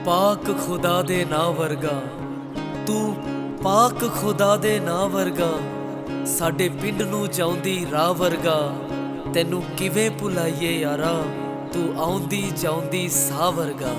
पाक खुदा दे ना वर्गा, तू पाक खुदा दे ना वर्गा, साडे पिंड नूं जाउंदी राह वर्गा। तैनू किवें भुलाईए यारा, तू आउंदी जाउंदी साह वर्गा।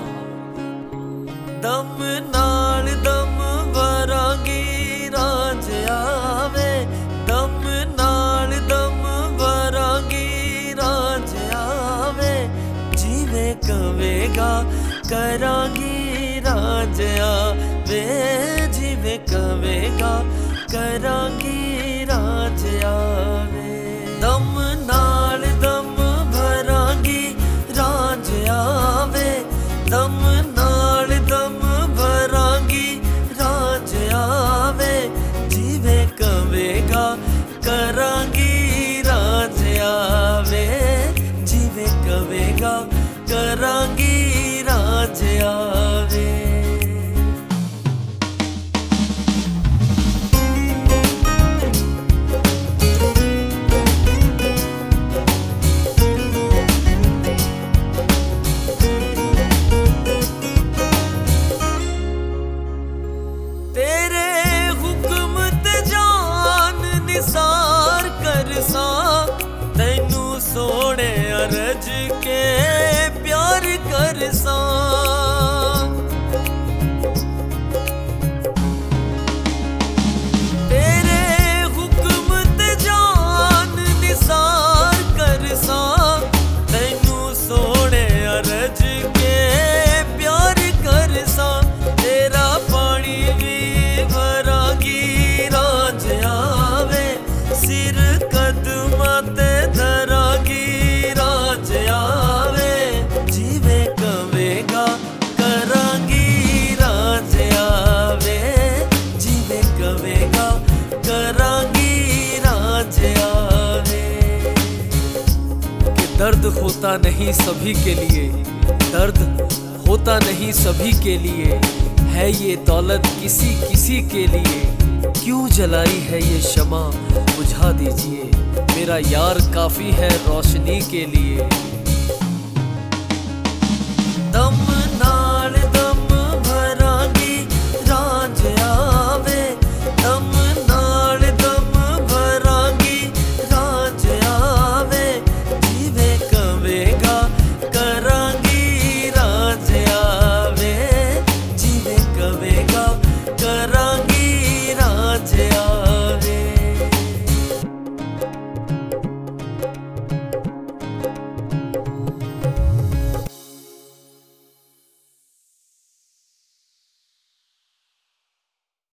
दम नाल दम भरांगी राज आवे, दम नाल दम भरांगी राज आवे। जिवें कवेगा करांगी राज आवे, जिवें कवेगा करांगी राज आवे। दम नाल दम भरांगी राज आवे, दम नाल दम भरांगी राज आवे। जिवें कवेगा करांगी राज आवे, जिवें कवेगा करांगी राज आवे। तेरे हुक्म ते जान निसार करसा, तैनू सोने अरज के प्यार करसा। तेरे हुक्म ते जान निसार करसा, तैनू सोने अरज के प्यार करसा। तेरा पानी भी भरांगी राज आवे, सिर कदमां ते धरांगी राज आवे। जिवें कवेगा करांगी राज आवे, जिवें कवेगा करांगी राज आवे। कि दर्द होता नहीं सभी के लिए, दर्द होता नहीं सभी के लिए, है ये दौलत किसी किसी के लिए। क्यों जलाई है ये शमा बुझा दीजिए, मेरा यार काफ़ी है रोशनी के लिए।